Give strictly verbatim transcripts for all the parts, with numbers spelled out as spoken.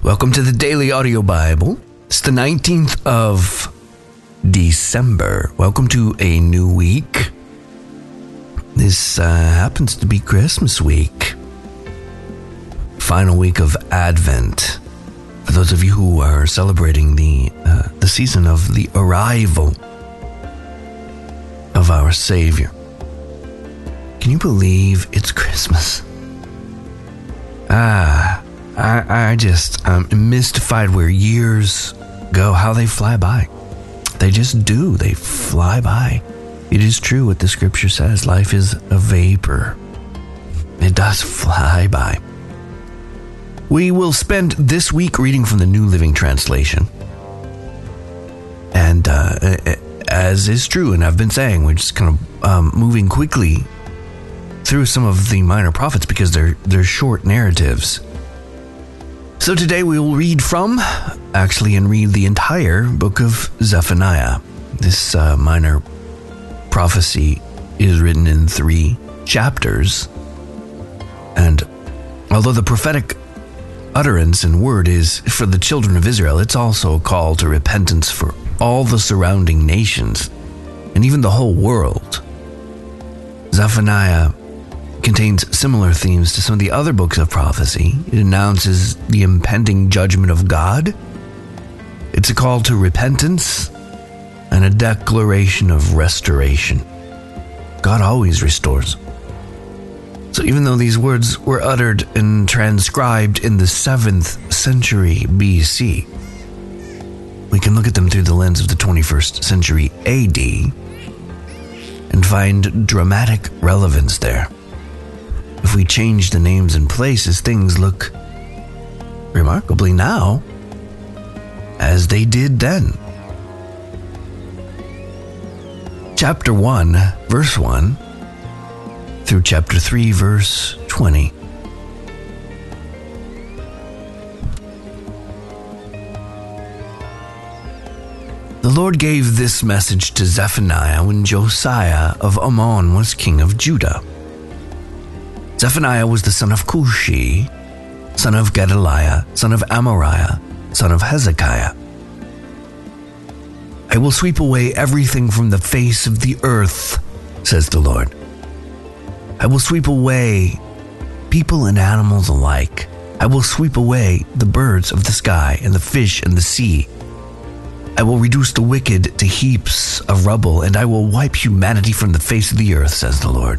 Welcome to the Daily Audio Bible. It's the nineteenth of December. Welcome to a new week. This uh, happens to be Christmas week. Final week of Advent. For those of you who are celebrating the uh, the season of the arrival of our Savior. Can you believe it's Christmas? Ah, I, I just am mystified where years go, how they fly by. They just do. They fly by. It is true what the scripture says. Life is a vapor. It does fly by. We will spend this week reading from the New Living Translation. And uh, as is true, and I've been saying, we're just kind of um, moving quickly through some of the minor prophets because they're, they're short narratives. So today we will read from, actually, and read the entire book of Zephaniah. This uh, minor prophecy is written in three chapters. And although the prophetic utterance and word is for the children of Israel, it's also a call to repentance for all the surrounding nations and even the whole world. Zephaniah contains similar themes to some of the other books of prophecy. It announces the impending judgment of God. It's a call to repentance and a declaration of restoration. God always restores. So even though these words were uttered and transcribed in the seventh century B C, we can look at them through the lens of the twenty-first century A D and find dramatic relevance there. If we change the names and places, things look remarkably now as they did then. Chapter one, verse one, through chapter three, verse twenty. The Lord gave this message to Zephaniah when Josiah of Ammon was king of Judah. Zephaniah was the son of Cushi, son of Gedaliah, son of Amariah, son of Hezekiah. I will sweep away everything from the face of the earth, says the Lord. I will sweep away people and animals alike. I will sweep away the birds of the sky and the fish and the sea. I will reduce the wicked to heaps of rubble, and I will wipe humanity from the face of the earth, says the Lord.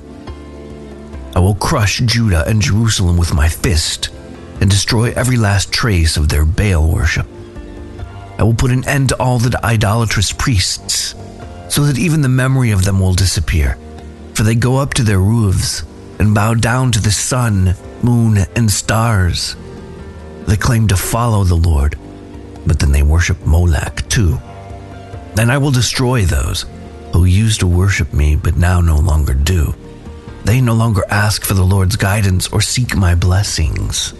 I will crush Judah and Jerusalem with my fist and destroy every last trace of their Baal worship. I will put an end to all the idolatrous priests, so that even the memory of them will disappear. For they go up to their roofs and bow down to the sun, moon, and stars. They claim to follow the Lord, but then they worship Molech too. Then I will destroy those who used to worship me, but now no longer do. They no longer ask for the Lord's guidance or seek my blessings.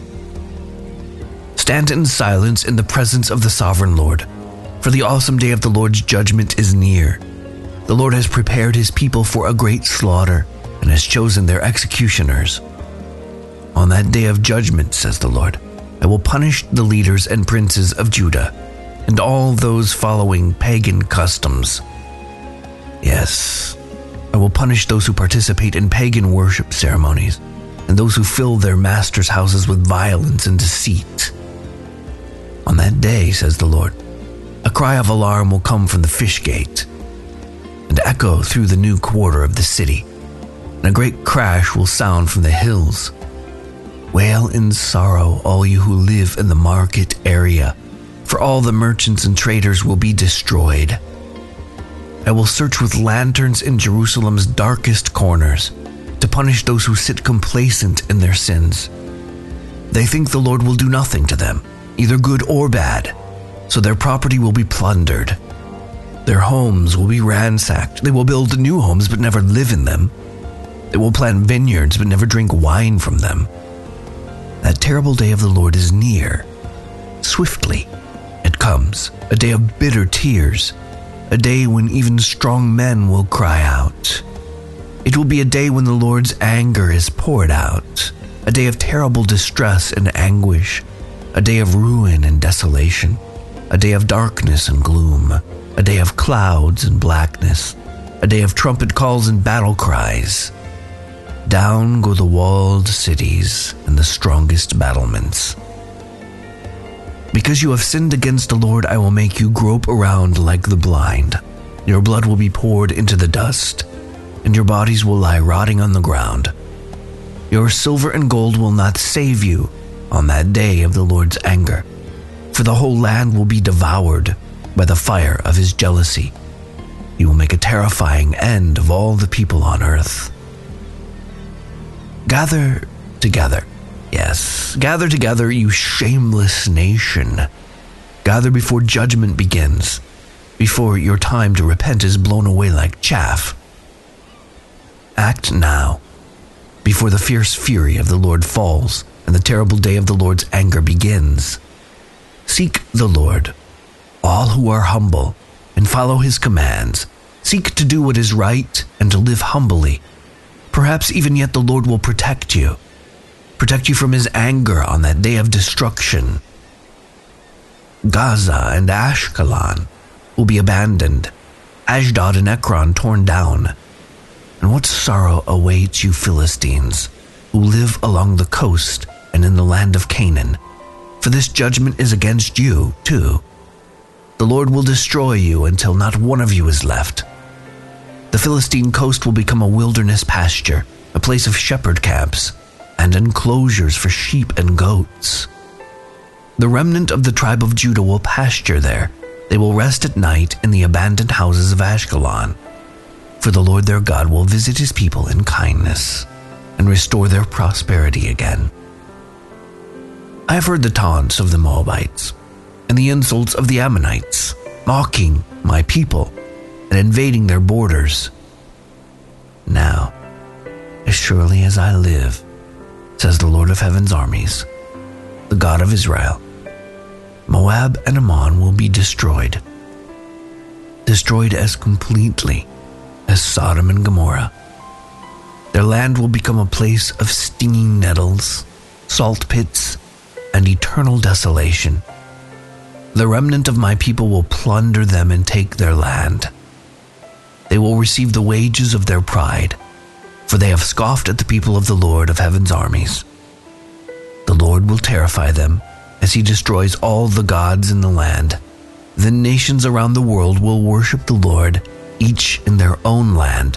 Stand in silence in the presence of the sovereign Lord, for the awesome day of the Lord's judgment is near. The Lord has prepared his people for a great slaughter and has chosen their executioners. On that day of judgment, says the Lord, I will punish the leaders and princes of Judah and all those following pagan customs. Yes, I will punish those who participate in pagan worship ceremonies and those who fill their masters' houses with violence and deceit. On that day, says the Lord, a cry of alarm will come from the fish gate and echo through the new quarter of the city, and a great crash will sound from the hills. Wail in sorrow, all you who live in the market area, for all the merchants and traders will be destroyed. I will search with lanterns in Jerusalem's darkest corners to punish those who sit complacent in their sins. They think the Lord will do nothing to them, either good or bad, so their property will be plundered. Their homes will be ransacked. They will build new homes but never live in them. They will plant vineyards but never drink wine from them. That terrible day of the Lord is near. Swiftly it comes, a day of bitter tears, a day when even strong men will cry out. It will be a day when the Lord's anger is poured out, a day of terrible distress and anguish, a day of ruin and desolation, a day of darkness and gloom, a day of clouds and blackness, a day of trumpet calls and battle cries. Down go the walled cities and the strongest battlements. Because you have sinned against the Lord, I will make you grope around like the blind. Your blood will be poured into the dust, and your bodies will lie rotting on the ground. Your silver and gold will not save you on that day of the Lord's anger, for the whole land will be devoured by the fire of his jealousy. He will make a terrifying end of all the people on earth. Gather together. Yes, gather together, you shameless nation. Gather before judgment begins, before your time to repent is blown away like chaff. Act now, before the fierce fury of the Lord falls and the terrible day of the Lord's anger begins. Seek the Lord, all who are humble, and follow his commands. Seek to do what is right and to live humbly. Perhaps even yet the Lord will protect you. Protect you from his anger on that day of destruction. Gaza and Ashkelon will be abandoned, Ashdod and Ekron torn down. And what sorrow awaits you Philistines, who live along the coast and in the land of Canaan, for this judgment is against you, too. The Lord will destroy you until not one of you is left. The Philistine coast will become a wilderness pasture, a place of shepherd camps, and enclosures for sheep and goats. The remnant of the tribe of Judah will pasture there. They will rest at night in the abandoned houses of Ashkelon. For the Lord their God will visit his people in kindness and restore their prosperity again. I have heard the taunts of the Moabites and the insults of the Ammonites, mocking my people and invading their borders. Now, as surely as I live, says the Lord of heaven's armies, the God of Israel, Moab and Ammon will be destroyed, destroyed as completely as Sodom and Gomorrah. Their land will become a place of stinging nettles, salt pits, and eternal desolation. The remnant of my people will plunder them and take their land. They will receive the wages of their pride, for they have scoffed at the people of the Lord of heaven's armies. The Lord will terrify them as he destroys all the gods in the land. The nations around the world will worship the Lord, each in their own land.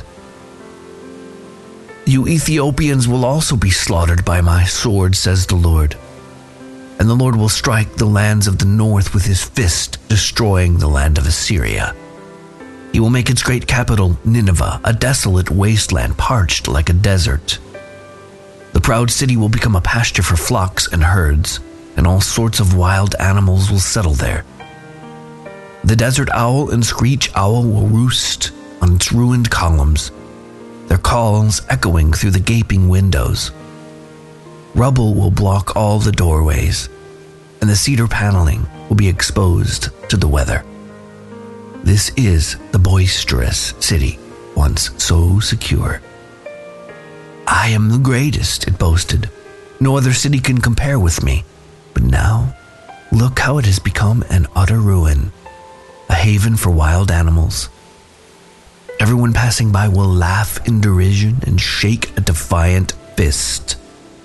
You Ethiopians will also be slaughtered by my sword, says the Lord. And the Lord will strike the lands of the north with his fist, destroying the land of Assyria. He will make its great capital, Nineveh, a desolate wasteland parched like a desert. The proud city will become a pasture for flocks and herds, and all sorts of wild animals will settle there. The desert owl and screech owl will roost on its ruined columns, their calls echoing through the gaping windows. Rubble will block all the doorways, and the cedar paneling will be exposed to the weather. This is the boisterous city, once so secure. I am the greatest, it boasted. No other city can compare with me. But now, look how it has become an utter ruin, a haven for wild animals. Everyone passing by will laugh in derision and shake a defiant fist.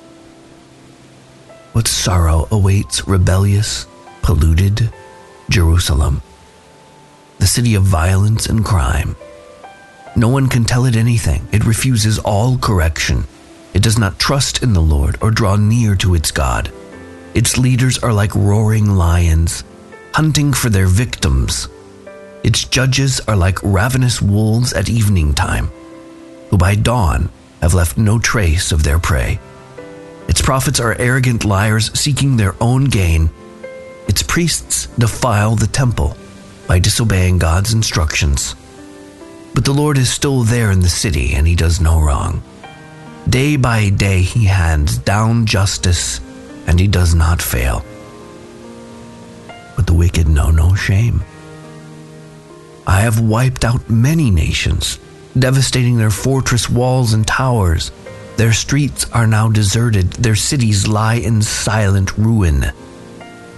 What sorrow awaits rebellious, polluted Jerusalem, the city of violence and crime. No one can tell it anything. It refuses all correction. It does not trust in the Lord or draw near to its God. Its leaders are like roaring lions, hunting for their victims. Its judges are like ravenous wolves at evening time, who by dawn have left no trace of their prey. Its prophets are arrogant liars seeking their own gain. Its priests defile the temple by disobeying God's instructions. But the Lord is still there in the city, and he does no wrong. Day by day he hands down justice, and he does not fail. But the wicked know no shame. I have wiped out many nations, devastating their fortress walls and towers. Their streets are now deserted. Their cities lie in silent ruin.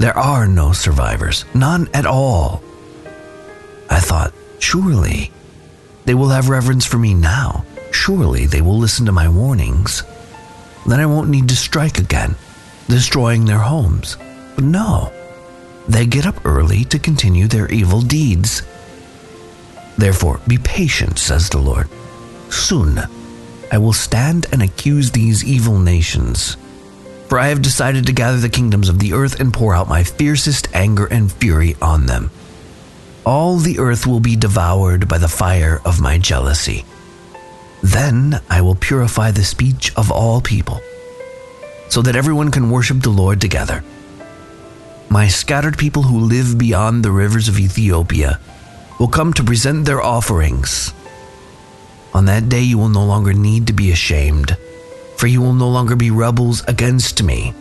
There are no survivors, none at all. I thought, surely they will have reverence for me now. Surely they will listen to my warnings. Then I won't need to strike again, destroying their homes. But no, they get up early to continue their evil deeds. Therefore, be patient, says the Lord. Soon I will stand and accuse these evil nations. For I have decided to gather the kingdoms of the earth and pour out my fiercest anger and fury on them. All the earth will be devoured by the fire of my jealousy. Then I will purify the speech of all people, so that everyone can worship the Lord together. My scattered people who live beyond the rivers of Ethiopia will come to present their offerings. On that day you will no longer need to be ashamed, for you will no longer be rebels against me.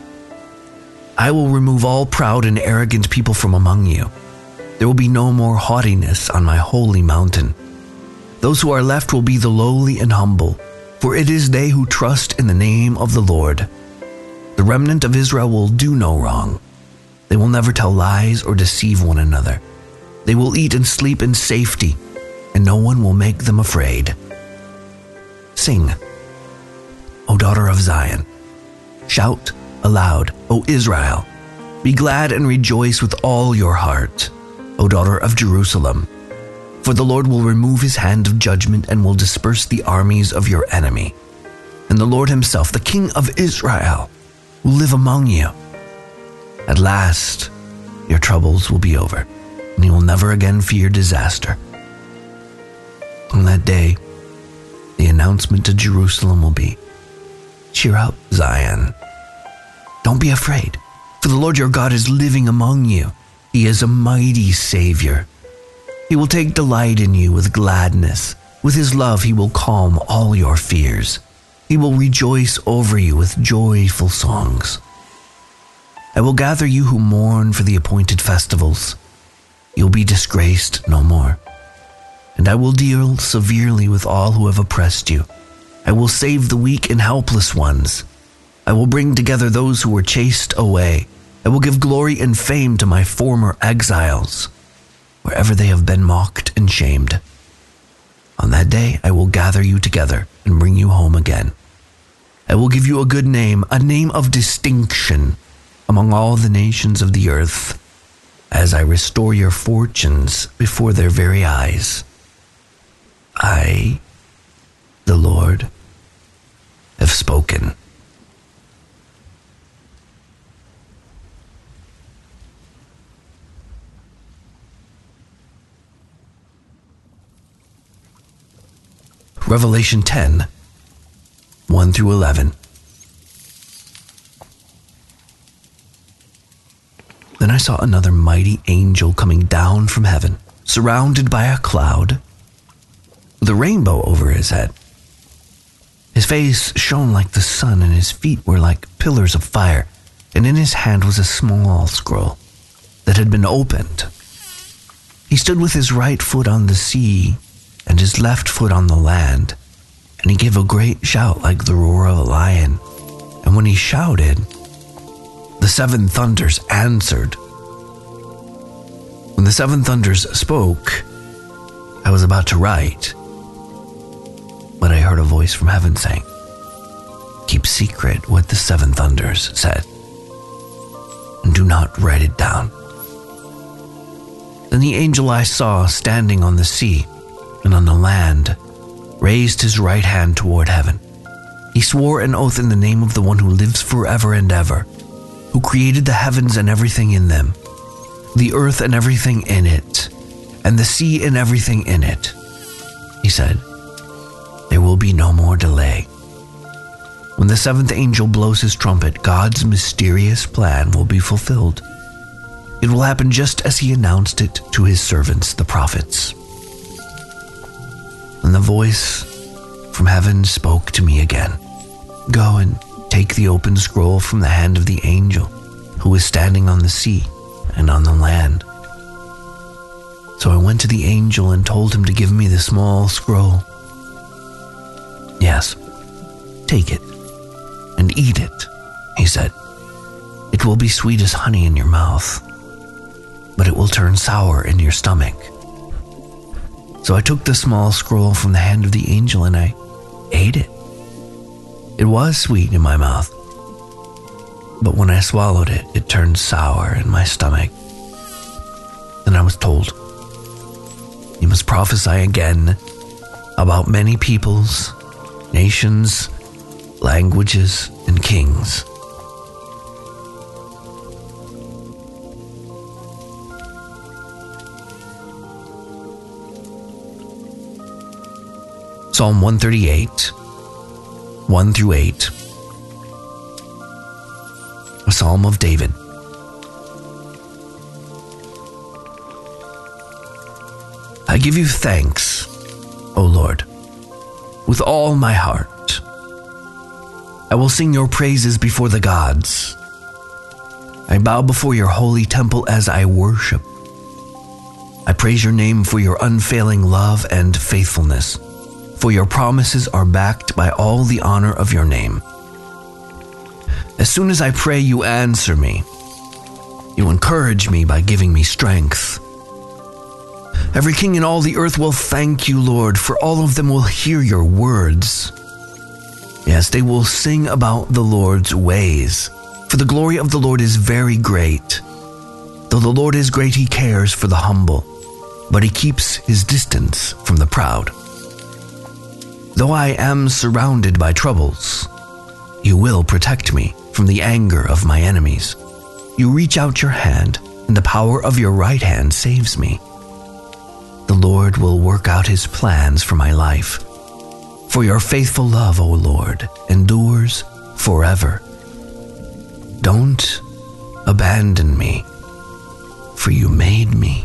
I will remove all proud and arrogant people from among you. There will be no more haughtiness on my holy mountain. Those who are left will be the lowly and humble, for it is they who trust in the name of the Lord. The remnant of Israel will do no wrong. They will never tell lies or deceive one another. They will eat and sleep in safety, and no one will make them afraid. Sing, O daughter of Zion. Shout aloud, O Israel. Be glad and rejoice with all your heart, O daughter of Jerusalem. For the Lord will remove his hand of judgment and will disperse the armies of your enemy. And the Lord himself, the King of Israel, will live among you. At last, your troubles will be over, and you will never again fear disaster. On that day, the announcement to Jerusalem will be, cheer up, Zion. Don't be afraid, for the Lord your God is living among you. He is a mighty Savior. He will take delight in you with gladness. With his love, he will calm all your fears. He will rejoice over you with joyful songs. I will gather you who mourn for the appointed festivals. You'll be disgraced no more. And I will deal severely with all who have oppressed you. I will save the weak and helpless ones. I will bring together those who were chased away. I will give glory and fame to my former exiles, wherever they have been mocked and shamed. On that day I will gather you together and bring you home again. I will give you a good name, a name of distinction among all the nations of the earth, as I restore your fortunes before their very eyes. I, the Lord, have spoken. Revelation ten, one through eleven. Then I saw another mighty angel coming down from heaven, surrounded by a cloud, with a rainbow over his head. His face shone like the sun, and his feet were like pillars of fire, and in his hand was a small scroll that had been opened. He stood with his right foot on the sea, and his left foot on the land, and he gave a great shout like the roar of a lion. And when he shouted, the seven thunders answered. When the seven thunders spoke, I was about to write, but I heard a voice from heaven saying, keep secret what the seven thunders said, and do not write it down. Then the angel I saw standing on the sea and on the land raised his right hand toward heaven. He swore an oath in the name of the one who lives forever and ever, who created the heavens and everything in them, the earth and everything in it, and the sea and everything in it. He said, there will be no more delay. When the seventh angel blows his trumpet, God's mysterious plan will be fulfilled. It will happen just as he announced it to his servants, the prophets. And the voice from heaven spoke to me again. Go and take the open scroll from the hand of the angel who was standing on the sea and on the land. So I went to the angel and told him to give me the small scroll. Yes, take it and eat it, he said. It It will be sweet as honey in your mouth, but it will turn sour in your stomach. So I took the small scroll from the hand of the angel and I ate it. It was sweet in my mouth, but when I swallowed it, it turned sour in my stomach. Then I was told, you must prophesy again about many peoples, nations, languages, and kings. Psalm one thirty-eight, one through eight, a Psalm of David. I give you thanks, O Lord, with all my heart. I will sing your praises before the gods. I bow before your holy temple as I worship. I praise your name for your unfailing love and faithfulness, for your promises are backed by all the honor of your name. As soon as I pray, you answer me. You encourage me by giving me strength. Every king in all the earth will thank you, Lord, for all of them will hear your words. Yes, they will sing about the Lord's ways, for the glory of the Lord is very great. Though the Lord is great, he cares for the humble, but he keeps his distance from the proud. Though I am surrounded by troubles, you will protect me from the anger of my enemies. You reach out your hand, and the power of your right hand saves me. The Lord will work out his plans for my life. For your faithful love, O Lord, endures forever. Don't abandon me, for you made me.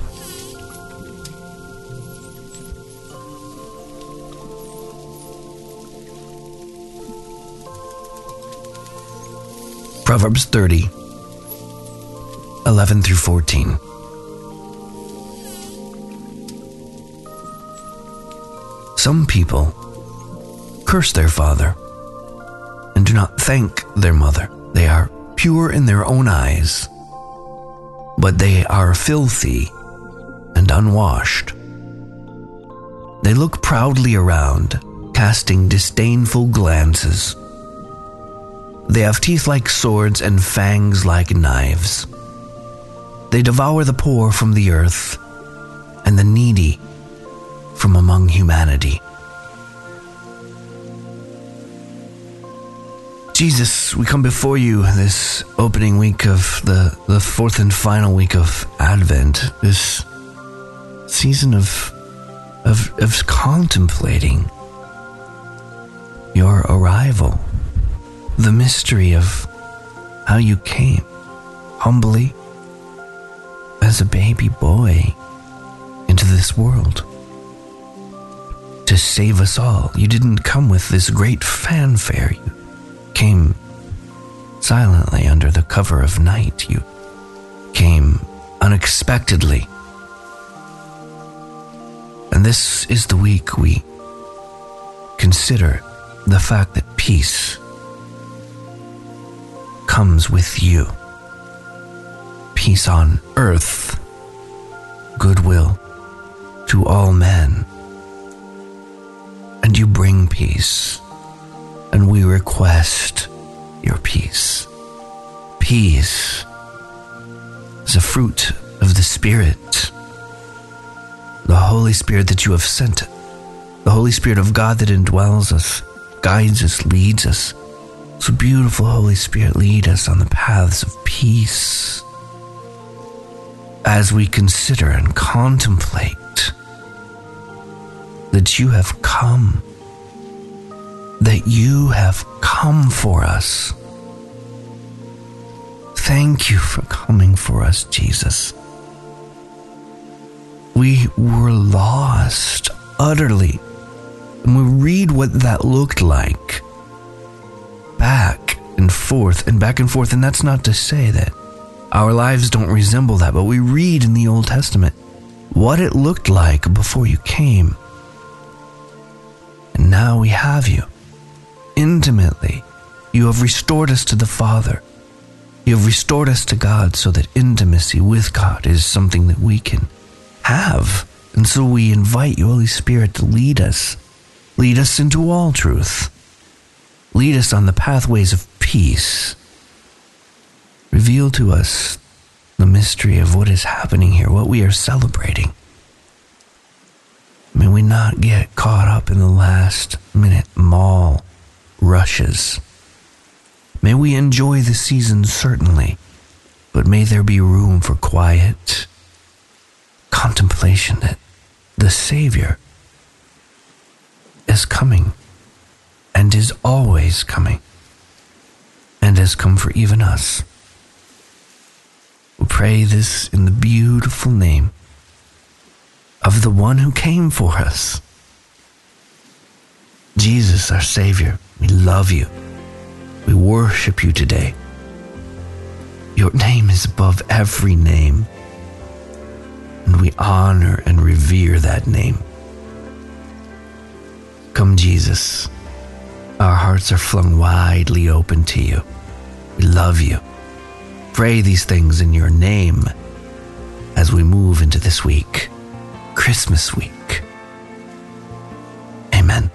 Proverbs thirty, eleven through fourteen. Some people curse their father and do not thank their mother. They are pure in their own eyes, but they are filthy and unwashed. They look proudly around, casting disdainful glances. They have teeth like swords and fangs like knives. They devour the poor from the earth and the needy from among humanity. Jesus, we come before you this opening week of the, the fourth and final week of Advent, this season of, of, of contemplating your arrival, the mystery of how you came humbly as a baby boy into this world to save us all. You didn't come with this great fanfare. You came silently under the cover of night. You came unexpectedly. And this is the week we consider the fact that peace comes with you. Peace on earth, goodwill to all men. And you bring peace, and we request your peace. Peace is a fruit of the Spirit, the Holy Spirit that you have sent, the Holy Spirit of God that indwells us, guides us, leads us. So beautiful, Holy Spirit, lead us on the paths of peace as we consider and contemplate that you have come, that you have come for us. Thank you for coming for us, Jesus. We were lost utterly, and we read what that looked like. Back and forth and back and forth, and that's not to say that our lives don't resemble that, but we read in the Old Testament what it looked like before you came. And now we have you intimately. You have restored us to the Father. You have restored us to God so that intimacy with God is something that we can have. And so we invite you, Holy Spirit, to lead us. Lead us into all truth. Lead us on the pathways of peace. Reveal to us the mystery of what is happening here, what we are celebrating. May we not get caught up in the last minute mall rushes. May we enjoy the season, certainly, but may there be room for quiet contemplation that the Savior is coming and is always coming and has come for even us. We pray this in the beautiful name of the one who came for us, Jesus, our Savior. We love you. We worship you today. Your name is above every name, and we honor and revere that name. Come, Jesus. Our hearts are flung widely open to you. We love you. Pray these things in your name as we move into this week, Christmas week. Amen.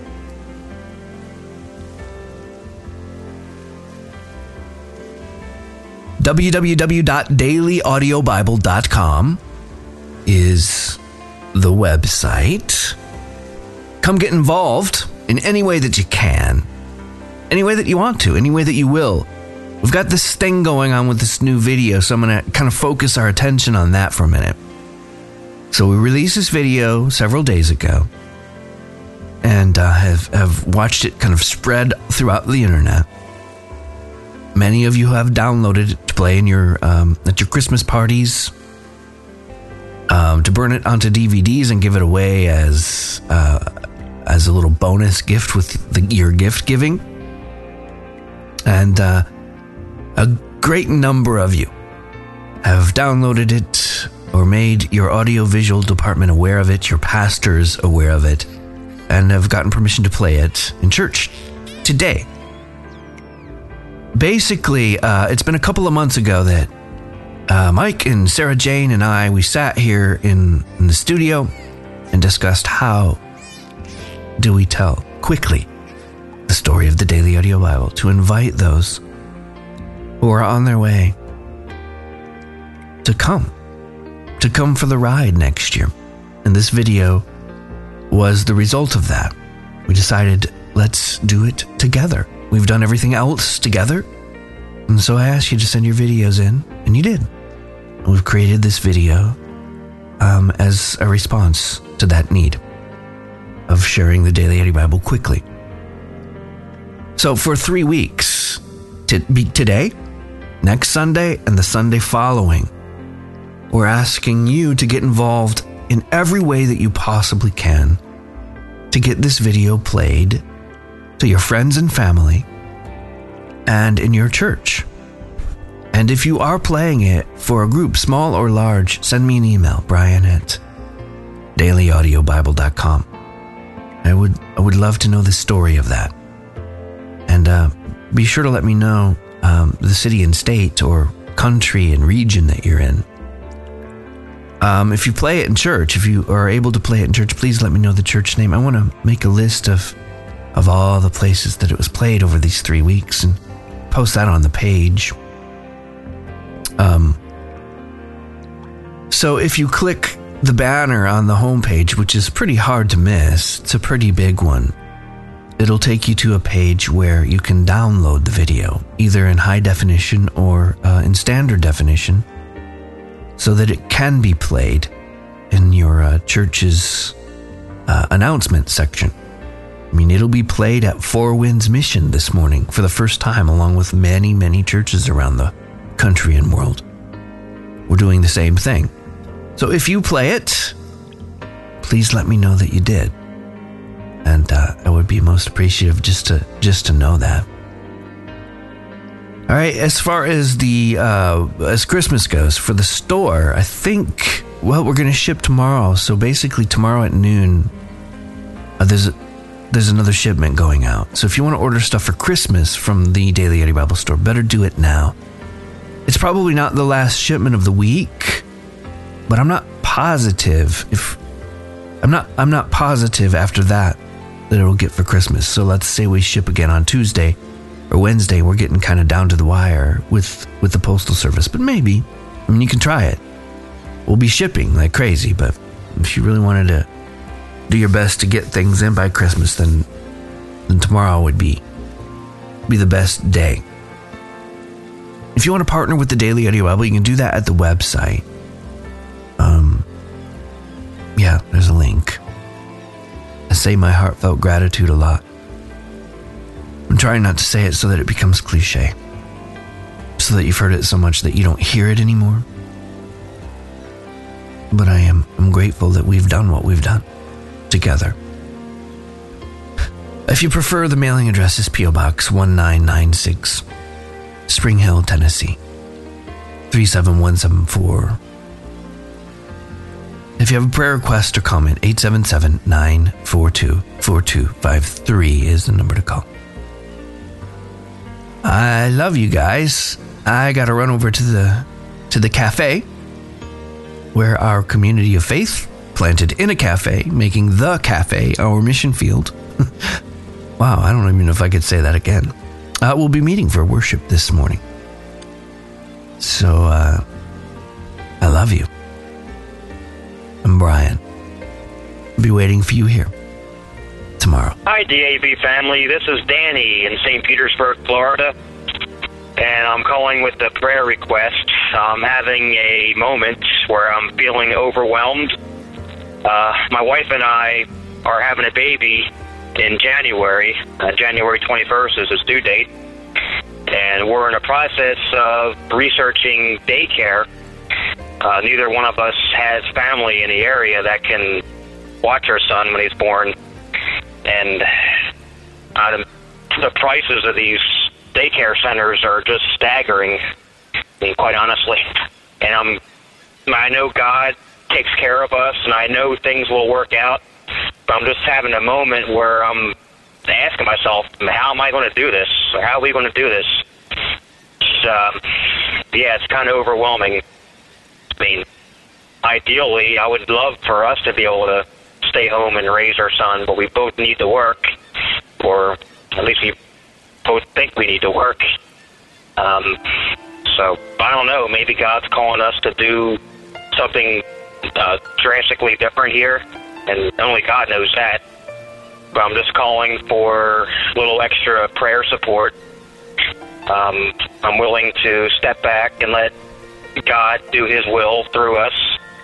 w w w dot daily audio bible dot com is the website. Come get involved in any way that you can, any way that you want to, any way that you will. We've got this thing going on with this new video, so I'm going to kind of focus our attention on that for a minute. So we released this video several days ago, and uh, have, have watched it kind of spread throughout the internet. Many of you have downloaded it to play in your um, at your Christmas parties, um, to burn it onto D V Ds and give it away as uh, as a little bonus gift with the, your gift giving. And uh, a great number of you have downloaded it or made your audiovisual department aware of it, your pastors aware of it, and have gotten permission to play it in church today. Basically, uh, it's been a couple of months ago that uh, Mike and Sarah Jane and I, we sat here in, in the studio and discussed how do we tell quickly the story of the Daily Audio Bible to invite those who are on their way to come, to come for the ride next year. And this video was the result of that. We decided, let's do it together. We've done everything else together, and so I asked you to send your videos in, and you did. We've created this video um, as a response to that need of sharing the Daily Audio Bible quickly. So for three weeks, to be today, next Sunday, and the Sunday following, we're asking you to get involved in every way that you possibly can to get this video played to your friends and family and in your church. And if you are playing it for a group, small or large, send me an email, Brian at daily audio bible dot com. I would I would love to know the story of that. And uh, be sure to let me know um, the city and state or country and region that you're in. Um, if you play it in church, if you are able to play it in church, please let me know the church name. I want to make a list of of all the places that it was played over these three weeks and post that on the page. Um, so if you click the banner on the homepage, which is pretty hard to miss, it's a pretty big one, it'll take you to a page where you can download the video, either in high definition or uh, in standard definition, so that it can be played in your uh, church's uh, announcement section. I mean, it'll be played at Four Winds Mission this morning for the first time, along with many, many churches around the country and world. We're doing the same thing. So if you play it, please let me know that you did. And uh, I would be most appreciative just to just to know that. All right, as far as the uh, as Christmas goes, for the store, I think, well, we're going to ship tomorrow. So basically tomorrow at noon, uh, there's a There's another shipment going out. So if you want to order stuff for Christmas from the Daily Audio Bible store, better do it now. It's probably not the last shipment of the week, but I'm not positive if I'm not I'm not positive after that that it'll get for Christmas. So let's say we ship again on Tuesday or Wednesday. We're getting kind of down to the wire with with the postal service, but maybe. I mean, you can try it. We'll be shipping like crazy, but if you really wanted to do your best to get things in by Christmas, then then tomorrow would be be the best day. If you want to partner with the Daily Audio Bible, you can do that at the website. Um, yeah, there's a link. I say my heartfelt gratitude a lot. I'm trying not to say it so that it becomes cliche, so that you've heard it so much that you don't hear it anymore. But I am I'm grateful that we've done what we've done together. If you prefer, the mailing address is P O Box one nine nine six, Spring Hill, Tennessee, three seven one seven four. If you have a prayer request or comment, eight seven seven, nine four two, four two five three is the number to call. I love you guys. I got to run over to the to the cafe where our community of faith planted in a cafe, making the cafe our mission field. Wow, I don't even know if I could say that again. Uh, we'll be meeting for worship this morning. So, uh, I love you. I'm Brian. I'll be waiting for you here tomorrow. Hi, D A B family. This is Danny in Saint Petersburg, Florida. And I'm calling with a prayer request. I'm having a moment where I'm feeling overwhelmed. Uh, my wife and I are having a baby in January. Uh, January twenty-first is his due date. And we're in a process of researching daycare. Uh, neither one of us has family in the area that can watch our son when he's born. And uh, the prices of these daycare centers are just staggering, I mean, quite honestly. And I'm, I know God takes care of us, and I know things will work out. But I'm just having a moment where I'm asking myself, how am I going to do this? Or how are we going to do this? It's, um, yeah, it's kind of overwhelming. I mean, ideally, I would love for us to be able to stay home and raise our son, but we both need to work, or at least we both think we need to work. Um, so, I don't know, maybe God's calling us to do something uh, drastically different here, and only God knows that. But I'm just calling for a little extra prayer support. Um, I'm willing to step back and let God do His will through us.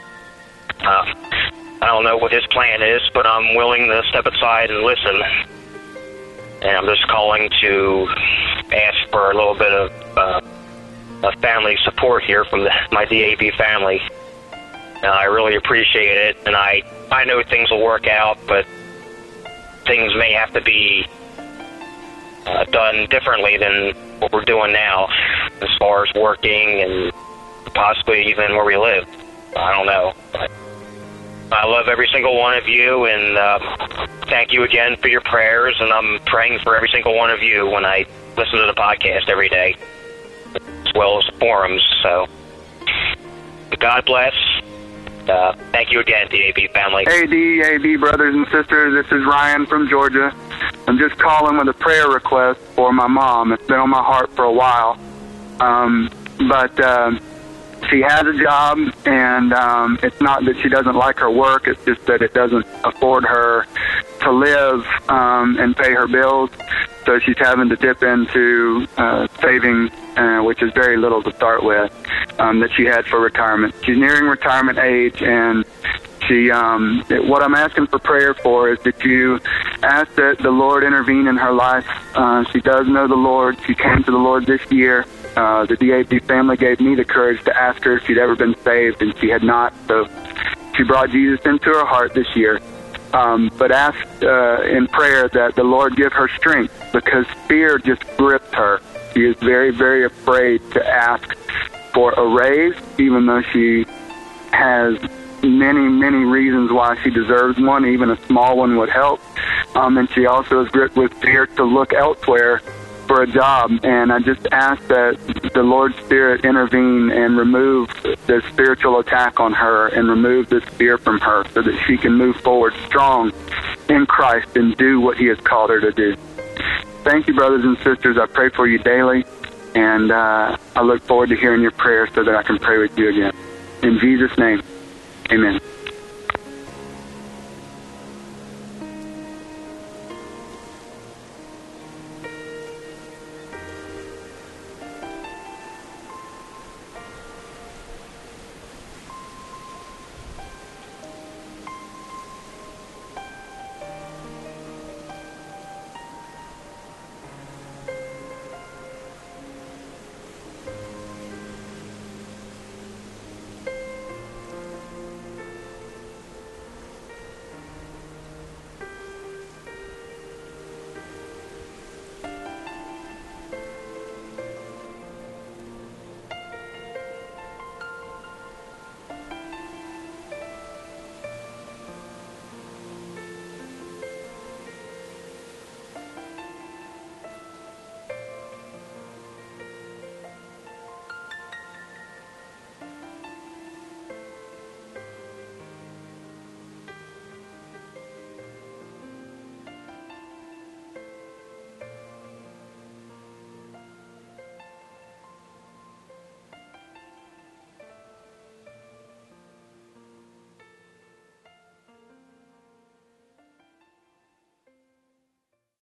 Um, I don't know what His plan is, but I'm willing to step aside and listen. And I'm just calling to ask for a little bit of uh, a family support here from the, my D A B family. Uh, I really appreciate it, and I, I know things will work out, but things may have to be uh, done differently than what we're doing now, as far as working and possibly even where we live. I don't know. But I love every single one of you, and uh, thank you again for your prayers, and I'm praying for every single one of you when I listen to the podcast every day, as well as forums. So, God bless. Uh, thank you again, D A B family. Hey, D A B brothers and sisters. This is Ryan from Georgia. I'm just calling with a prayer request for my mom. It's been on my heart for a while. Um, but uh, she has a job, and um, it's not that she doesn't like her work. It's just that it doesn't afford her to live um, and pay her bills. So she's having to dip into uh, savings, uh, which is very little to start with, um, that she had for retirement. She's nearing retirement age, and she, um, it, what I'm asking for prayer for is that you ask that the Lord intervene in her life. Uh, she does know the Lord. She came to the Lord this year. Uh, the D A B family gave me the courage to ask her if she'd ever been saved, and she had not. So she brought Jesus into her heart this year. Um, but asked uh, in prayer that the Lord give her strength, because fear just gripped her. She is very, very afraid to ask for a raise, even though she has many, many reasons why she deserves one. Even a small one would help. Um, and she also is gripped with fear to look elsewhere for a job, and I just ask that the Lord's Spirit intervene and remove the spiritual attack on her and remove this fear from her so that she can move forward strong in Christ and do what He has called her to do. Thank you, brothers and sisters. I pray for you daily, and uh, I look forward to hearing your prayers so that I can pray with you again. In Jesus' name, amen.